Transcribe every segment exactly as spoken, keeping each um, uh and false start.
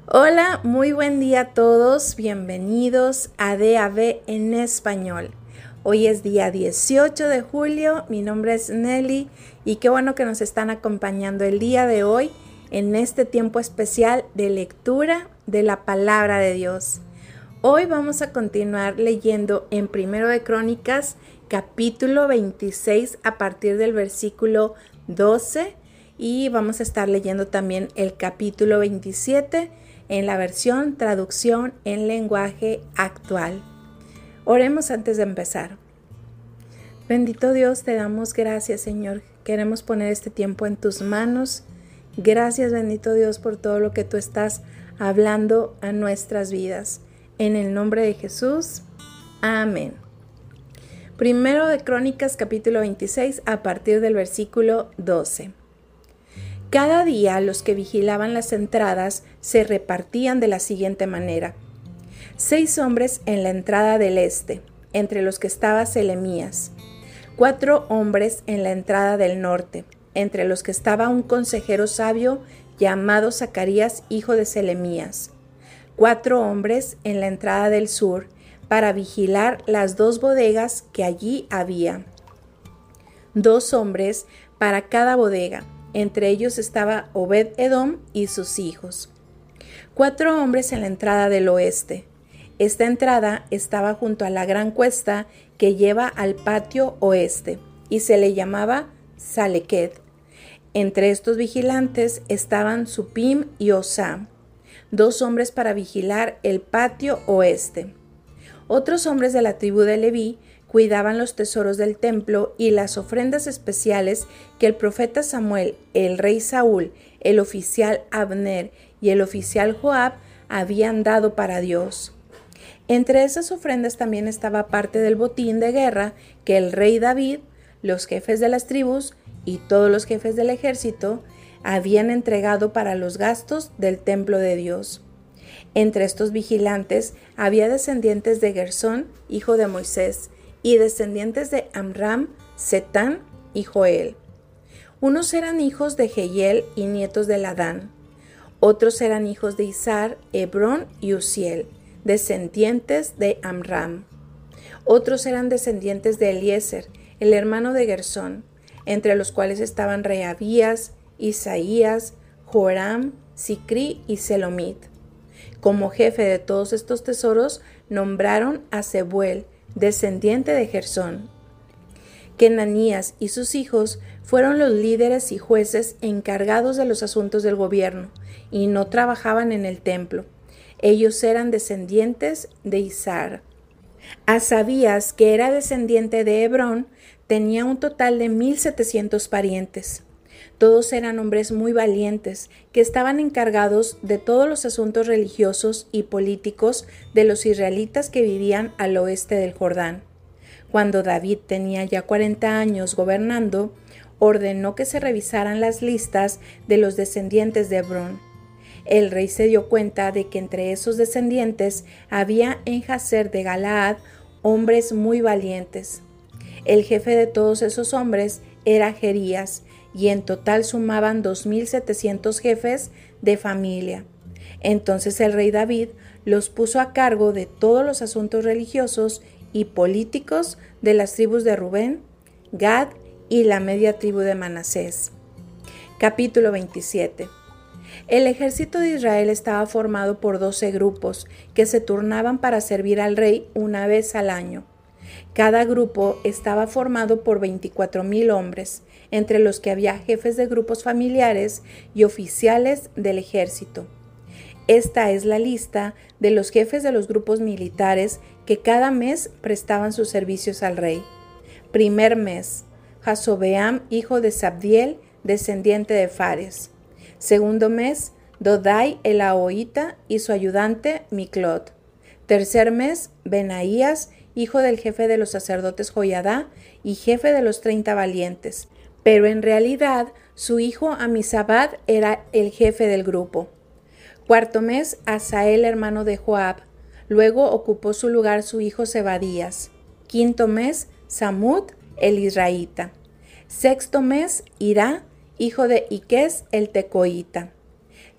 Hola, muy buen día a todos, bienvenidos a D A B en español. Hoy es día dieciocho de julio, mi nombre es Nelly y qué bueno que nos están acompañando el día de hoy en este tiempo especial de lectura de la palabra de Dios. Hoy vamos a continuar leyendo en Primero de Crónicas, capítulo veintiséis a partir del versículo doce y vamos a estar leyendo también el capítulo veintisiete en la versión traducción en lenguaje actual. Oremos antes de empezar. Bendito Dios, te damos gracias, Señor. Queremos poner este tiempo en tus manos. Gracias, bendito Dios, por todo lo que tú estás hablando a nuestras vidas. En el nombre de Jesús. Amén. Primero de Crónicas, capítulo veintiséis, a partir del versículo doce. Cada día los que vigilaban las entradas se repartían de la siguiente manera. Seis hombres en la entrada del este, entre los que estaba Selemías. Cuatro hombres en la entrada del norte, entre los que estaba un consejero sabio llamado Zacarías, hijo de Selemías. Cuatro hombres en la entrada del sur, para vigilar las dos bodegas que allí había. Dos hombres para cada bodega. Entre ellos estaba Obed-Edom y sus hijos. Cuatro hombres en la entrada del oeste. Esta entrada estaba junto a la gran cuesta que lleva al patio oeste y se le llamaba Salequet. Entre estos vigilantes estaban Supim y Osá, dos hombres para vigilar el patio oeste. Otros hombres de la tribu de Leví cuidaban los tesoros del templo y las ofrendas especiales que el profeta Samuel, el rey Saúl, el oficial Abner y el oficial Joab habían dado para Dios. Entre esas ofrendas también estaba parte del botín de guerra que el rey David, los jefes de las tribus y todos los jefes del ejército habían entregado para los gastos del templo de Dios. Entre estos vigilantes había descendientes de Gersón, hijo de Moisés, y descendientes de Amram, Setán y Joel. Unos eran hijos de Jehiel y nietos de Ladán. Otros eran hijos de Izar, Hebrón y Uziel, descendientes de Amram. Otros eran descendientes de Eliezer, el hermano de Gersón, entre los cuales estaban Rehabías, Isaías, Joram, Sicri y Selomit. Como jefe de todos estos tesoros nombraron a Sebuel, descendiente de Gersón. Kenanías y sus hijos fueron los líderes y jueces encargados de los asuntos del gobierno y no trabajaban en el templo. Ellos eran descendientes de Izar. Asabías, que era descendiente de Hebrón, tenía un total de mil setecientos parientes. Todos eran hombres muy valientes, que estaban encargados de todos los asuntos religiosos y políticos de los israelitas que vivían al oeste del Jordán. Cuando David tenía ya cuarenta años gobernando, ordenó que se revisaran las listas de los descendientes de Hebrón. El rey se dio cuenta de que entre esos descendientes había en Jazer de Galaad hombres muy valientes. El jefe de todos esos hombres era Jerías, y en total sumaban dos mil setecientos jefes de familia. Entonces el rey David los puso a cargo de todos los asuntos religiosos y políticos de las tribus de Rubén, Gad y la media tribu de Manasés. Capítulo veintisiete. El ejército de Israel estaba formado por doce grupos que se turnaban para servir al rey una vez al año. Cada grupo estaba formado por veinticuatro mil hombres, entre los que había jefes de grupos familiares y oficiales del ejército. Esta es la lista de los jefes de los grupos militares que cada mes prestaban sus servicios al rey. Primer mes, Jasobeam, hijo de Sabdiel, descendiente de Fares. Segundo mes, Dodai el Ahoita y su ayudante Miclot. Tercer mes, Benaías, hijo del jefe de los sacerdotes Joiadá y jefe de los treinta valientes. Pero en realidad su hijo Amisabad era el jefe del grupo. Cuarto mes, Asael, hermano de Joab. Luego ocupó su lugar su hijo Zebadías. Quinto mes, Samud, el israelita. Sexto mes, Irá, hijo de Iques, el tecoita.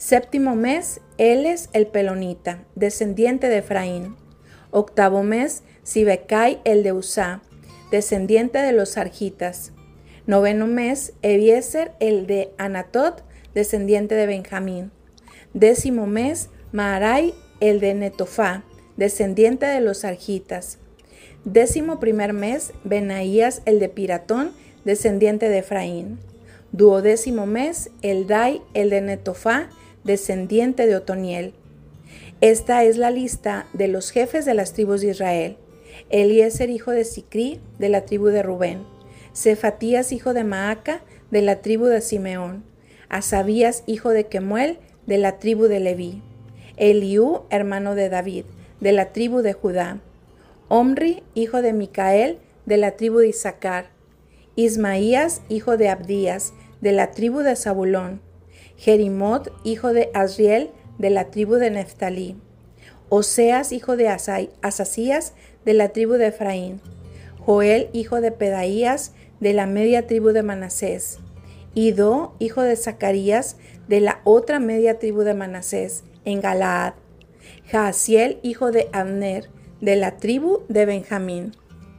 Séptimo mes, Eles el Pelonita, descendiente de Efraín. Octavo mes, Sibecai el de Usá, descendiente de los argitas. Noveno mes, Ebiezer el de Anatot, descendiente de Benjamín. Décimo mes, Maarai el de Netofá, descendiente de los argitas. Décimo primer mes, Benaías el de Piratón, descendiente de Efraín. Duodécimo mes, Eldai el de Netofá, descendiente de Otoniel. Esta es la lista de los jefes de las tribus de Israel. Eliezer, hijo de Sicri, de la tribu de Rubén. Cefatías, hijo de Maaca, de la tribu de Simeón. Asabías, hijo de Kemuel, de la tribu de Leví. Eliú, hermano de David, de la tribu de Judá. Omri, hijo de Micael, de la tribu de Isaacar. Ismaías, hijo de Abdías, de la tribu de Zabulón. Jerimot, hijo de Asriel, de la tribu de Neftalí. Oseas, hijo de Asasías, de la tribu de Efraín. Joel, hijo de Pedaías, de la media tribu de Manasés. Idó, hijo de Zacarías, de la otra media tribu de Manasés, en Galaad. Jaasiel, hijo de Abner, de la tribu de Benjamín.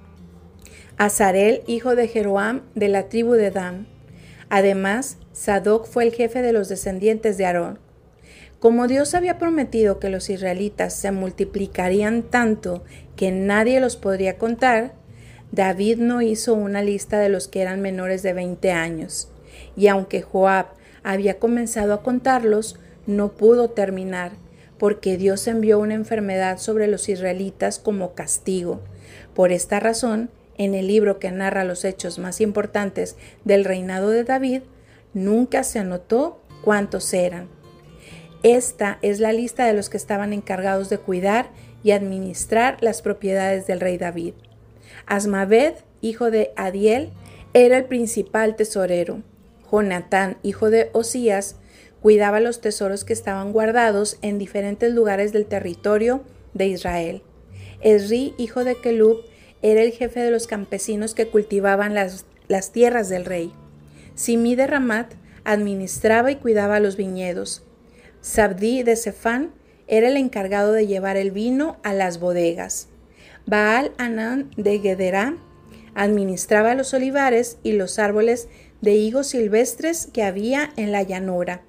Azarel, hijo de Jeroam, de la tribu de Dan. Además, Sadoc fue el jefe de los descendientes de Aarón. Como Dios había prometido que los israelitas se multiplicarían tanto que nadie los podría contar, David no hizo una lista de los que eran menores de veinte años, y aunque Joab había comenzado a contarlos, no pudo terminar, porque Dios envió una enfermedad sobre los israelitas como castigo. Por esta razón, en el libro que narra los hechos más importantes del reinado de David, nunca se anotó cuántos eran. Esta es la lista de los que estaban encargados de cuidar y administrar las propiedades del rey David. Asmaved, hijo de Adiel, era el principal tesorero. Jonatán, hijo de Osías, cuidaba los tesoros que estaban guardados en diferentes lugares del territorio de Israel. Esri, hijo de Kelub, era el jefe de los campesinos que cultivaban las, las tierras del rey. Simí de Ramat administraba y cuidaba los viñedos. Sabdí de Sefán era el encargado de llevar el vino a las bodegas. Baal Anán de Gederá administraba los olivares y los árboles de higos silvestres que había en la llanura.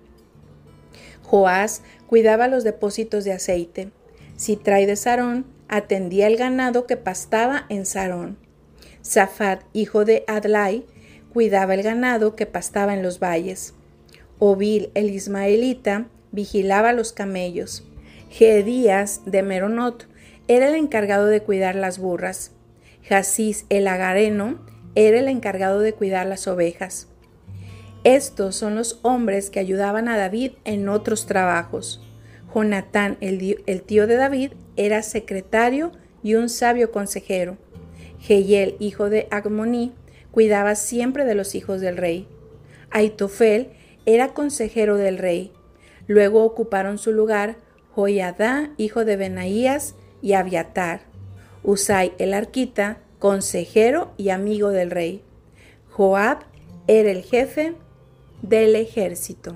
Joás cuidaba los depósitos de aceite. Sitrai de Sarón atendía el ganado que pastaba en Sarón. Safat, hijo de Adlai, cuidaba el ganado que pastaba en los valles. Obil, el ismaelita, vigilaba los camellos. Gedías de Meronot era el encargado de cuidar las burras. Jasís, el agareno, era el encargado de cuidar las ovejas. Estos son los hombres que ayudaban a David en otros trabajos. Jonatán, el, el tío de David, era secretario y un sabio consejero. Jehiel, hijo de Agmoní, cuidaba siempre de los hijos del rey. Aitofel era consejero del rey. Luego ocuparon su lugar Joiadá, hijo de Benaías, y Abiatar. Usai, el arquita, consejero y amigo del rey. Joab era el jefe del ejército.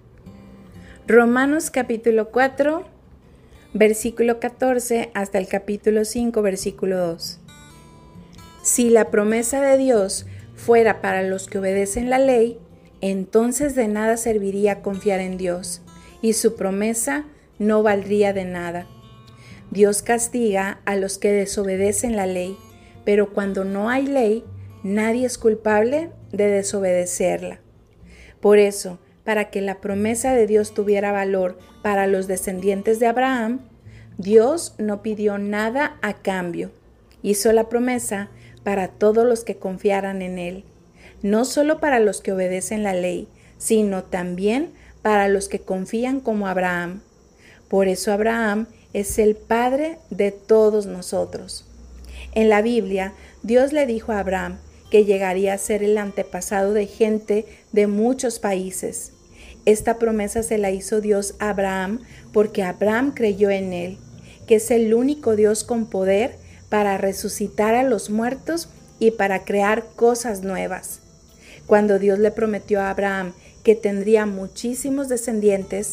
Romanos capítulo cuatro, versículo catorce hasta el capítulo cinco, versículo dos. Si la promesa de Dios fuera para los que obedecen la ley, entonces de nada serviría confiar en Dios, y su promesa no valdría de nada. Dios castiga a los que desobedecen la ley, pero cuando no hay ley, nadie es culpable de desobedecerla. Por eso, para que la promesa de Dios tuviera valor para los descendientes de Abraham, Dios no pidió nada a cambio. Hizo la promesa para todos los que confiaran en Él, no solo para los que obedecen la ley, sino también para los que confían como Abraham. Por eso Abraham es el padre de todos nosotros. En la Biblia, Dios le dijo a Abraham que llegaría a ser el antepasado de gente de muchos países. Esta promesa se la hizo Dios a Abraham porque Abraham creyó en Él, que es el único Dios con poder para resucitar a los muertos y para crear cosas nuevas. Cuando Dios le prometió a Abraham que tendría muchísimos descendientes,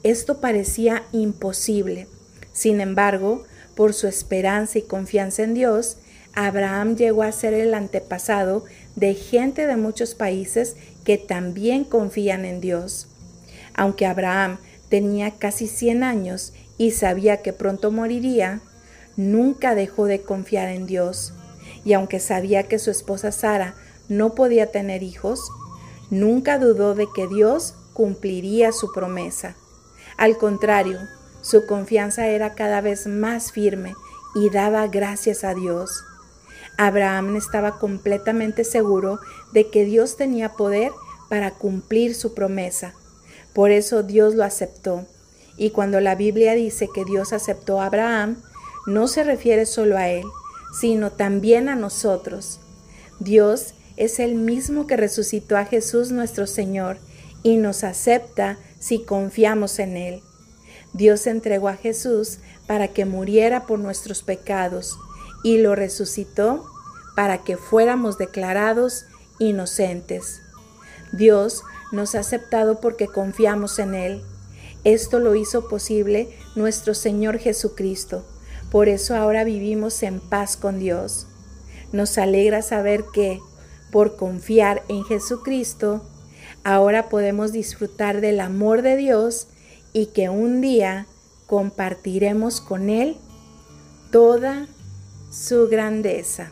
esto parecía imposible. Sin embargo, por su esperanza y confianza en Dios, Abraham llegó a ser el antepasado de gente de muchos países que también confían en Dios. Aunque Abraham tenía casi cien años y sabía que pronto moriría, nunca dejó de confiar en Dios. Y aunque sabía que su esposa Sara no podía tener hijos, nunca dudó de que Dios cumpliría su promesa. Al contrario, su confianza era cada vez más firme y daba gracias a Dios. Abraham estaba completamente seguro de que Dios tenía poder para cumplir su promesa. Por eso Dios lo aceptó. Y cuando la Biblia dice que Dios aceptó a Abraham, no se refiere solo a él, sino también a nosotros. Dios es el mismo que resucitó a Jesús nuestro Señor y nos acepta si confiamos en Él. Dios entregó a Jesús para que muriera por nuestros pecados y lo resucitó para que fuéramos declarados inocentes. Dios nos ha aceptado porque confiamos en Él. Esto lo hizo posible nuestro Señor Jesucristo. Por eso ahora vivimos en paz con Dios. Nos alegra saber que, por confiar en Jesucristo, ahora podemos disfrutar del amor de Dios y que un día compartiremos con Él toda su grandeza.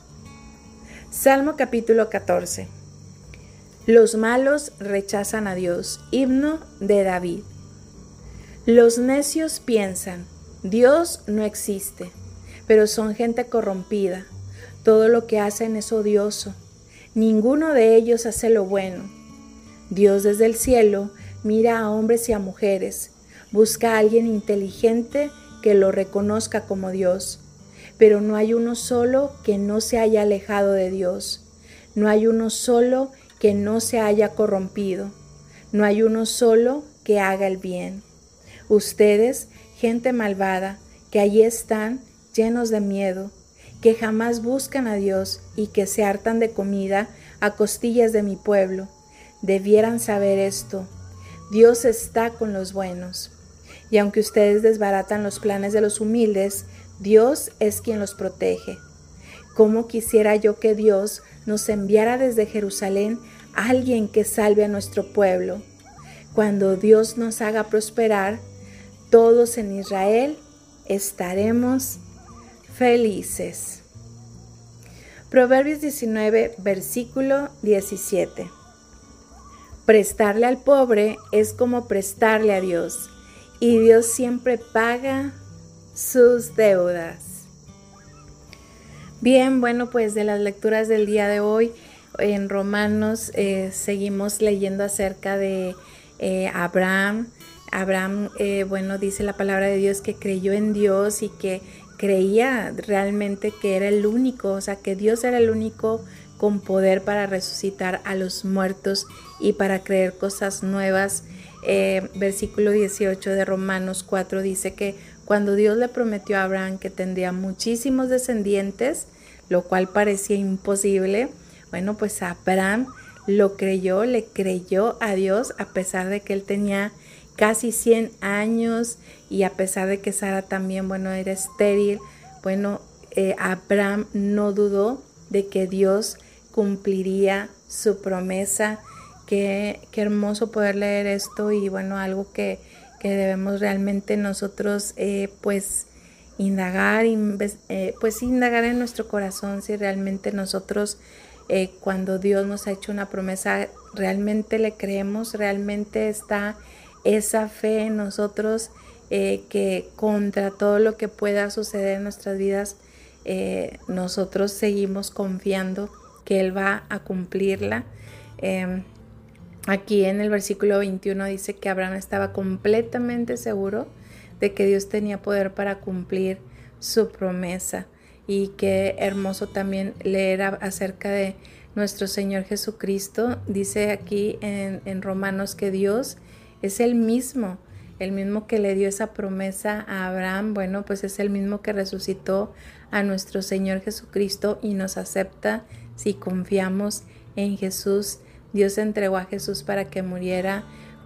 Salmo capítulo catorce. Los malos rechazan a Dios. Himno de David. Los necios piensan, Dios no existe, pero son gente corrompida. Todo lo que hacen es odioso. Ninguno de ellos hace lo bueno. Dios desde el cielo mira a hombres y a mujeres. Busca a alguien inteligente que lo reconozca como Dios. Pero no hay uno solo que no se haya alejado de Dios. No hay uno solo que no se haya corrompido. No hay uno solo que haga el bien. Ustedes, gente malvada, que allí están llenos de miedo, que jamás buscan a Dios y que se hartan de comida a costillas de mi pueblo, debieran saber esto: Dios está con los buenos. Y aunque ustedes desbaratan los planes de los humildes, Dios es quien los protege. ¿Cómo quisiera yo que Dios nos enviara desde Jerusalén a alguien que salve a nuestro pueblo? Cuando Dios nos haga prosperar, todos en Israel estaremos felices. Proverbios diecinueve, versículo diecisiete. Prestarle al pobre es como prestarle a Dios, y Dios siempre paga sus deudas. Bien, bueno, pues de las lecturas del día de hoy, en Romanos eh, seguimos leyendo acerca de eh, Abraham. Abraham, eh, bueno, dice la palabra de Dios que creyó en Dios y que creía realmente que era el único, o sea, que Dios era el único con poder para resucitar a los muertos y para creer cosas nuevas. Eh, versículo dieciocho de Romanos cuatro dice que cuando Dios le prometió a Abraham que tendría muchísimos descendientes, lo cual parecía imposible, bueno, pues Abraham lo creyó, le creyó a Dios a pesar de que él tenía casi cien años y a pesar de que Sara también, bueno, era estéril. Bueno, eh, Abraham no dudó de que Dios cumpliría su promesa. Qué, qué hermoso poder leer esto y bueno, algo que, que debemos realmente nosotros eh, pues indagar, eh, pues indagar en nuestro corazón si realmente nosotros eh, cuando Dios nos ha hecho una promesa realmente le creemos, realmente está esa fe en nosotros eh, que contra todo lo que pueda suceder en nuestras vidas, eh, nosotros seguimos confiando que Él va a cumplirla. Eh, aquí en el versículo veintiuno dice que Abraham estaba completamente seguro de que Dios tenía poder para cumplir su promesa. Y qué hermoso también leer acerca de nuestro Señor Jesucristo. Dice aquí en, en Romanos que Dios es el mismo, el mismo que le dio esa promesa a Abraham. Bueno, pues es el mismo que resucitó a nuestro Señor Jesucristo y nos acepta si confiamos en Jesús. Dios entregó a Jesús para que muriera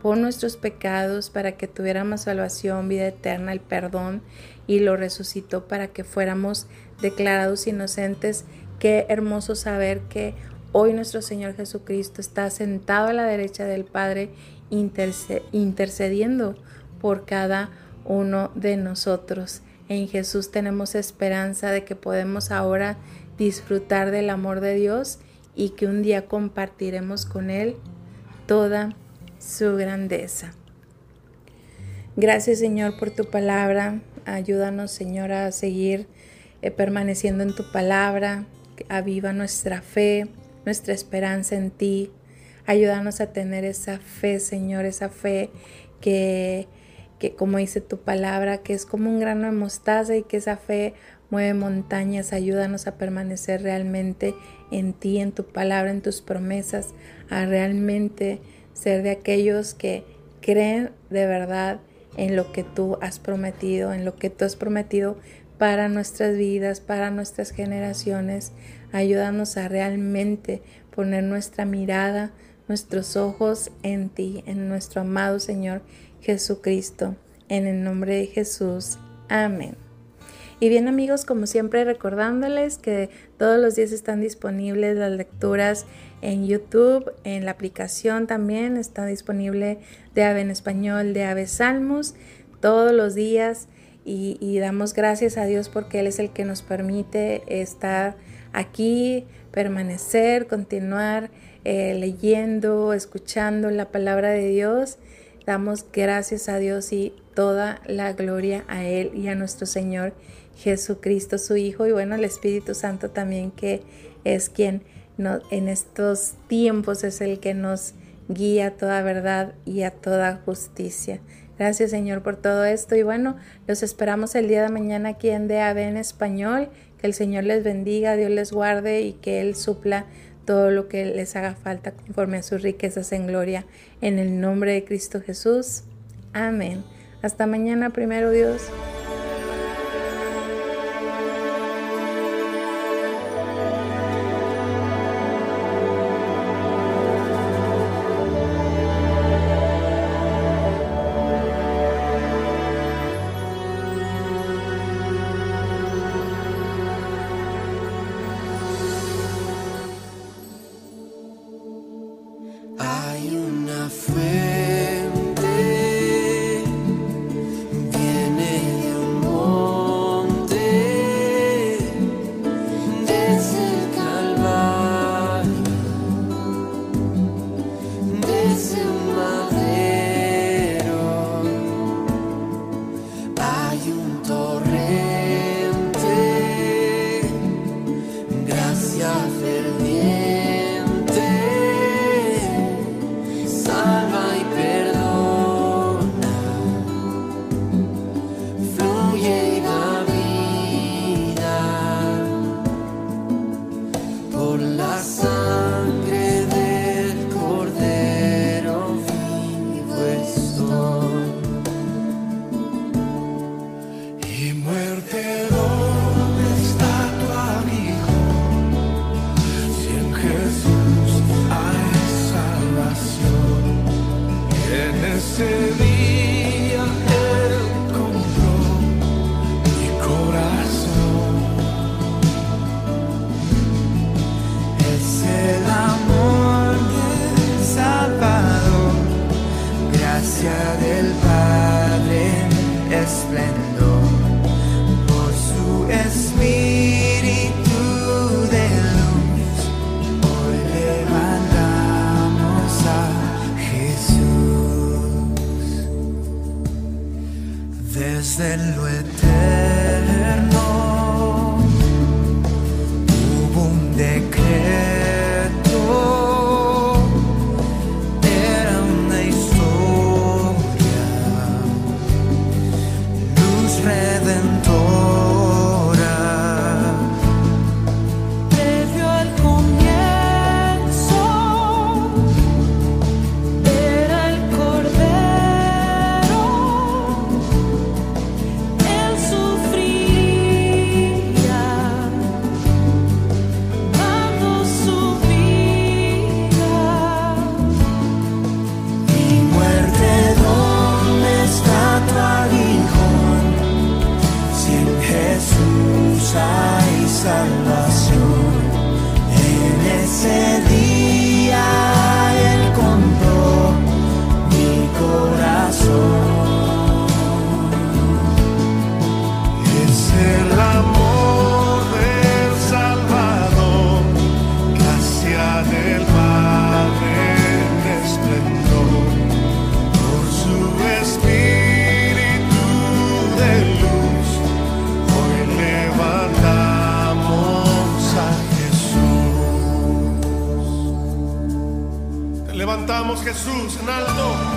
por nuestros pecados para que tuviéramos salvación, vida eterna, el perdón, y lo resucitó para que fuéramos declarados inocentes. Qué hermoso saber que hoy nuestro Señor Jesucristo está sentado a la derecha del Padre intercediendo por cada uno de nosotros. En Jesús tenemos esperanza de que podemos ahora disfrutar del amor de Dios y que un día compartiremos con Él toda su grandeza. Gracias, Señor, por tu palabra. Ayúdanos, Señor, a seguir eh, permaneciendo en tu palabra. Aviva nuestra fe, nuestra esperanza en ti. Ayúdanos a tener esa fe, Señor, esa fe que, que como dice tu palabra, que es como un grano de mostaza y que esa fe mueve montañas. Ayúdanos a permanecer realmente en ti, en tu palabra, en tus promesas, a realmente ser de aquellos que creen de verdad en lo que tú has prometido, en lo que tú has prometido para nuestras vidas, para nuestras generaciones. Ayúdanos a realmente poner nuestra mirada, nuestros ojos en ti, en nuestro amado Señor Jesucristo. En el nombre de Jesús. Amén. Y bien, amigos, como siempre recordándoles que todos los días están disponibles las lecturas en YouTube, en la aplicación también está disponible de Ave en Español, de Ave Salmos, todos los días, y, y damos gracias a Dios porque Él es el que nos permite estar aquí, permanecer, continuar eh, leyendo, escuchando la palabra de Dios. Damos gracias a Dios y toda la gloria a Él y a nuestro Señor Jesucristo, su Hijo, y bueno, el Espíritu Santo también, que es quien no, en estos tiempos es el que nos guía a toda verdad y a toda justicia. Gracias, Señor, por todo esto, y bueno, los esperamos el día de mañana aquí en D A V en Español. Que el Señor les bendiga, Dios les guarde y que Él supla todo lo que les haga falta conforme a sus riquezas en gloria, en el nombre de Cristo Jesús. Amén. Hasta mañana, primero Dios. Hay una fuente, viene de un monte, desde el Calvario, desde un madero. Hay un torrente, gracia ferviente. Ese día Él compró mi corazón. Es el amor del Salvador, gracia del Padre, esplendor, por su Espíritu de luz. Hoy levantamos a Jesús. Desde lo eterno hubo un decreto, era una historia, luz redentora. Previo al comienzo era el Cordero. Él sufrió. Jesús en alto.